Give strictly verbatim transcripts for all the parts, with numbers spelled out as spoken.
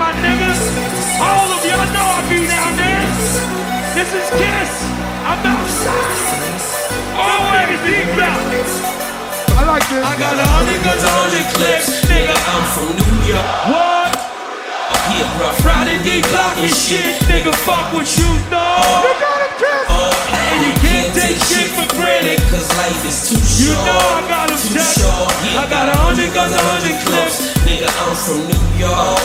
my niggas. All of y'all know I be down there. This is Kiss. I'm outside. Always deep out. I like this. I got a hundred guns, a hundred clips. Nigga, I'm from New York. What? Yeah, bro. Friday D block and shit. Nigga, fuck what you know. You got a kiss. And you can't take shit for granted, cause life is too short. You know I got them checks. I got a hundred guns, a hundred clips. Nigga, I'm from New York.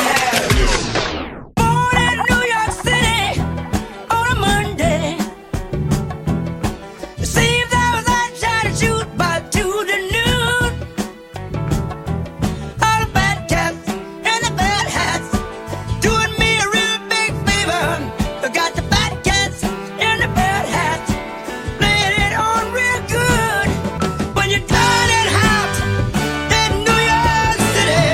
Born in New York City on a Monday. It seems I was out trying to shoot by two to noon. All the bad cats and the bad hats doing me a real big favor. I got the bad cats and the bad hats laying it on real good. When you're done and hot in New York City.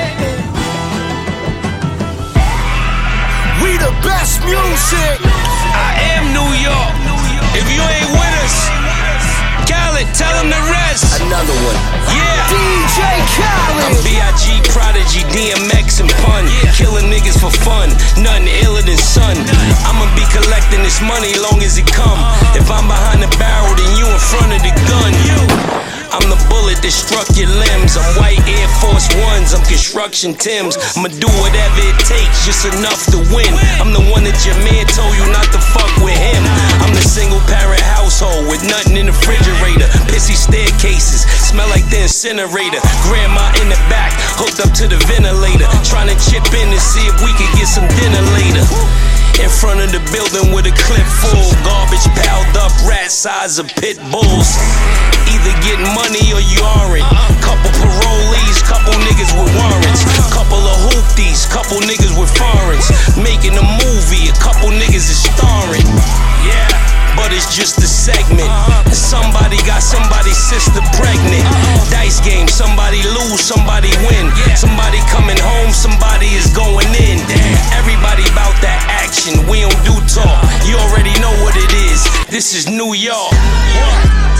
We the best music. I am New York. If you ain't with us, Khaled, tell him the rest. Another one. Yeah. D J I'm Khaled. B I G, Prodigy, D M X, and Pun. Killing niggas for fun. Nothing iller than sun. I'ma be collecting this money long as it come. If I'm behind the barrel, then you in front of the gun. I'm the bullet that struck your limbs. I'm white Air Force Ones, I'm construction Timbs. I'ma do whatever it takes, just enough to win. I'm the one that your man told you not to fuck with him. I'm the single parent household with nothing in the refrigerator. Pissy staircases, smell like the incinerator. Grandma in the back, hooked up to the ventilator. Trying to chip in to see if we could get some dinner later. In front of the building with a clip full, garbage piled up, rat size of pit bulls. Either getting money or you aren't. Couple parolees, couple niggas with warrants. Couple of hoopties, couple niggas with foreigns. Making a movie, a couple niggas is starring. Yeah, but it's just a segment. Somebody got somebody's sister pregnant. Dice game, somebody lose, somebody win. Somebody coming home, somebody is going in. Everybody bout that action, we don't do talk. You already know what it is. This is New York.